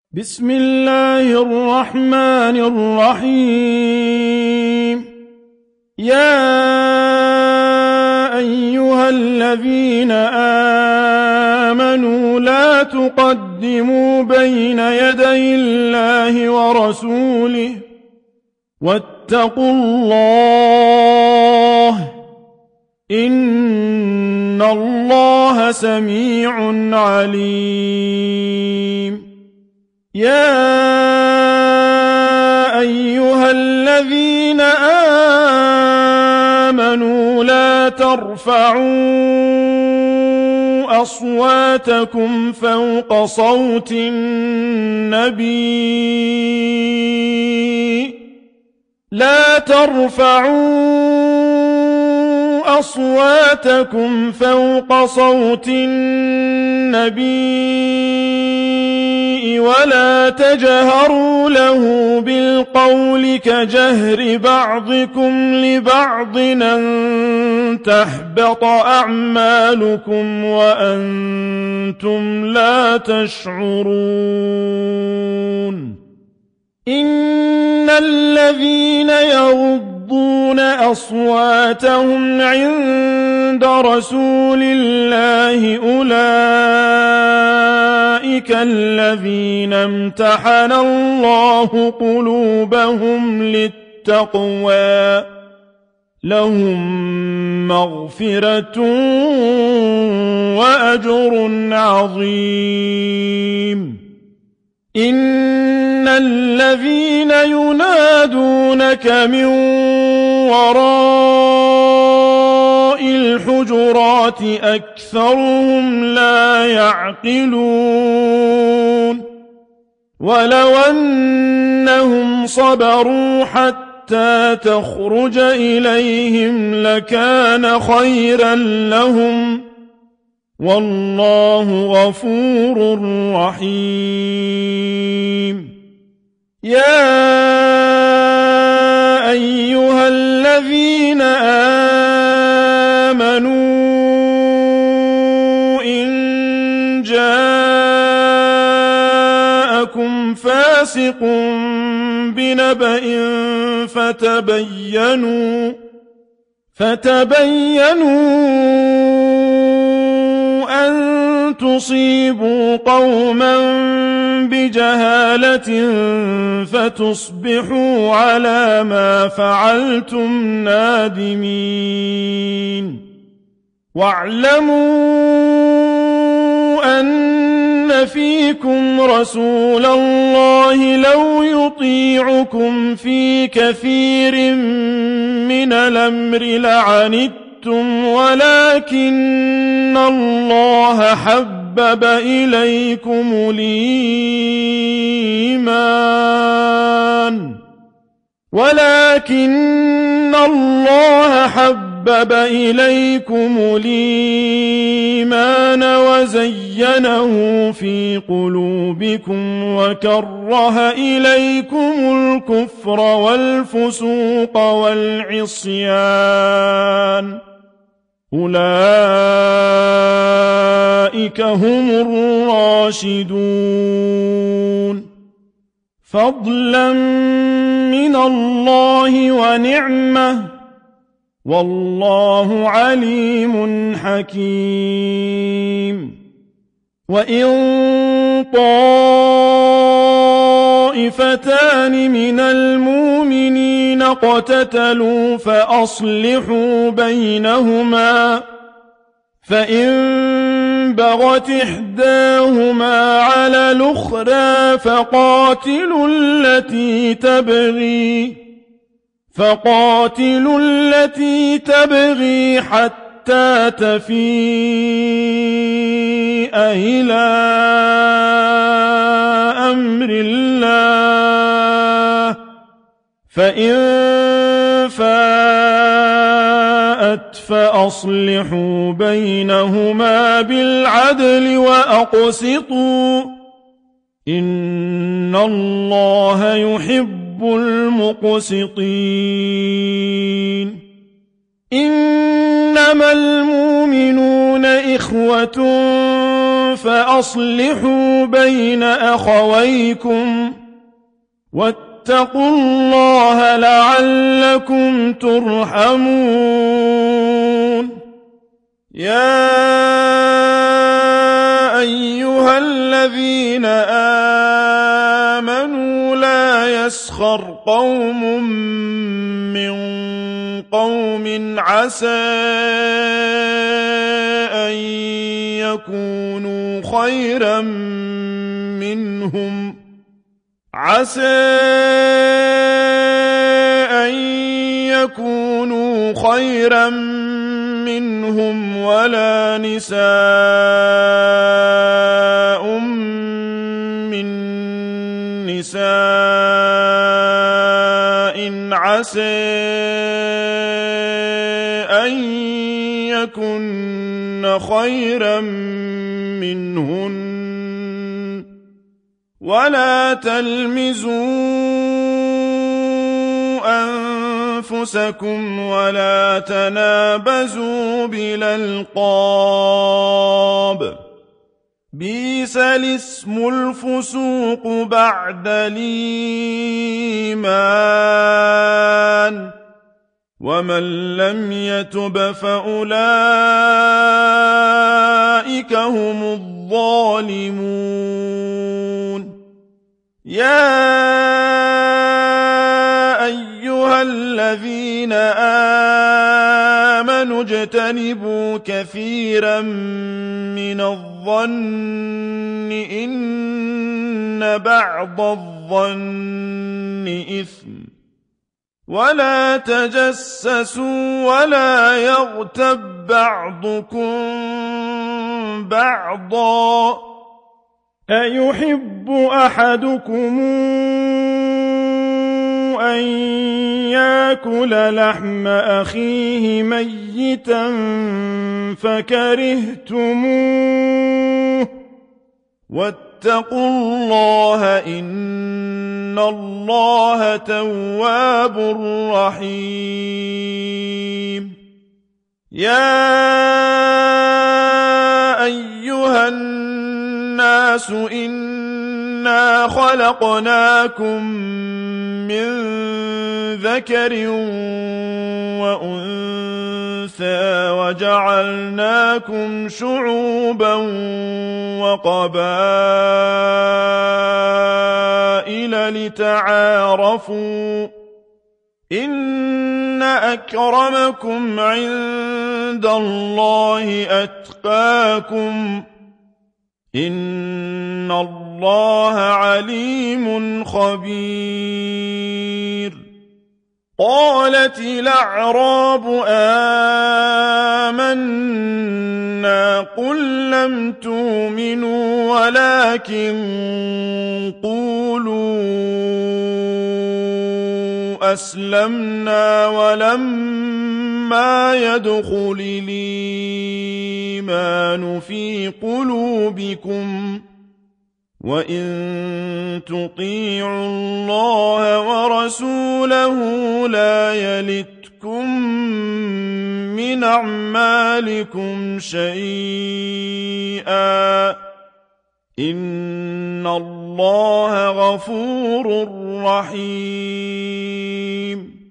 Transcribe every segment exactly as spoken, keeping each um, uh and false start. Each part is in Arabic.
بسم الله الرحمن الرحيم. يا أيها الذين آمنوا لا تقدموا بين يدي الله ورسوله واتقوا الله إن الله سميع عليم. يا أيها الذين آمنوا لا ترفعوا أصواتكم فوق صوت النبي لا ترفعوا أصواتكم فوق صوت النبي ولا تجهروا له بالقول كجهر بعضكم لبعض أن تحبط أعمالكم وأنتم لا تشعرون. إن الذين يغضون أصواتهم عند رسول الله أولئك الذين امتحن الله قلوبهم للتقوى لهم مغفرة وأجر عظيم. إن الذين ينادونك من وراء الحجرات أكثرهم لا يعقلون. ولو أنهم صبروا حتى تخرج إليهم لكان خيرا لهم والله غفور رحيم. يا أيها الذين آمنوا إن جاءكم فاسق بنبأ فتبينوا فتبينوا أن تصيبوا قوما بجهالة فتصبحوا على ما فعلتم نادمين. واعلموا أن فيكم رسول الله لو يطيعكم في كثير من الأمر لعنتم ولكن الله حبب إليكم الإيمان ولكن الله حبب إليكم الإيمان وزينه في قلوبكم وكره إليكم الكفر والفسوق والعصيان أولئك هم الراشدون فضلا من الله ونعمة والله عليم حكيم. وإن طائفتان من المؤمنين اقتتلوا فأصلحوا بينهما فإن بغت إحداهما على الأخرى فقاتلوا التي تبغي فقاتلوا التي تبغي حتى تفيء إلى أمر الله فإن فاءت فأصلحوا بينهما بالعدل وأقسطوا إن الله يحب المقسطين. إنما المؤمنون إخوة فأصلحوا بين أخويكم واتقوا الله لعلكم ترحمون يا أيها الذين آمنوا لا يسخر قوم من قوم عسى أن يكونوا خيرا منهم عسى أن يكونوا خيرا منهم ولا نساء من نساء عسى أن يكن خيرا منهن ولا تلمزوا أنفسكم ولا تنابزوا بالألقاب بئس الاسم الفسوق بعد الإيمان ومن لم يتب فأولئك هم الظالمون يا أيها الذين آمنوا اجتنبوا كثيرا من الظن إن بعض الظن إثم ولا تجسسوا ولا يغتب بعضكم بعضا أيحب أحدكم أن يأكل لحم أخيه ميتا فكرهتموه واتقوا الله إن الله تواب رحيم يا أيها الناس إنا خلقناكم من ذكر وأنثى وجعلناكم شعوبا وقبائل لتعارفوا إن أكرمكم عند الله أتقاكم إن الله عليم خبير قالت الأعراب آمنا قل لم تؤمنوا ولكن قولوا أسلمنا ولما يدخل الإيمان في قلوبكم وإن تطيعوا الله ورسوله لا يلتكم من أعمالكم شيئا إن الله غفور رحيم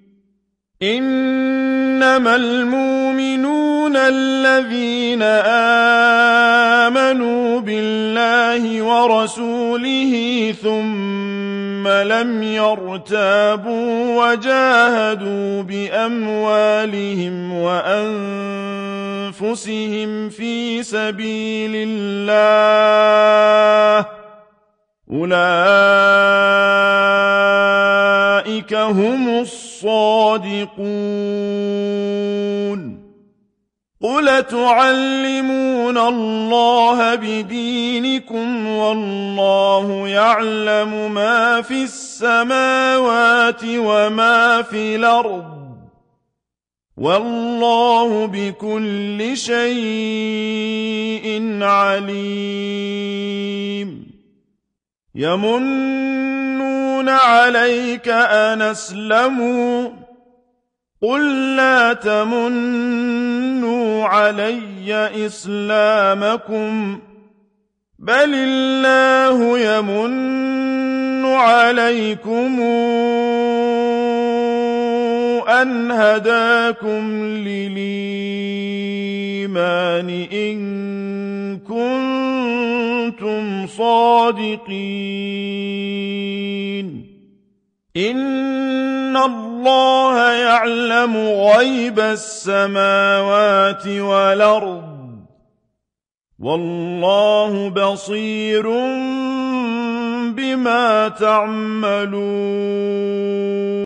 إنما المؤمنون الذين آمنوا بالله ورسوله ثم لم يرتابوا وجاهدوا بأموالهم وأنفسهم في سبيل الله أولئك هم الصادقون قل تعلمون الله بدينكم والله يعلم ما في السماوات وما في الأرض والله بكل شيء عليم يمنون عليك أن أسلموا قل لا تمنوا علي إسلامكم بل الله يمن عليكم أن هداكم للإيمان إن كنتم صادقين إن الله يعلم غيب السماوات والأرض والله بصير بما تعملون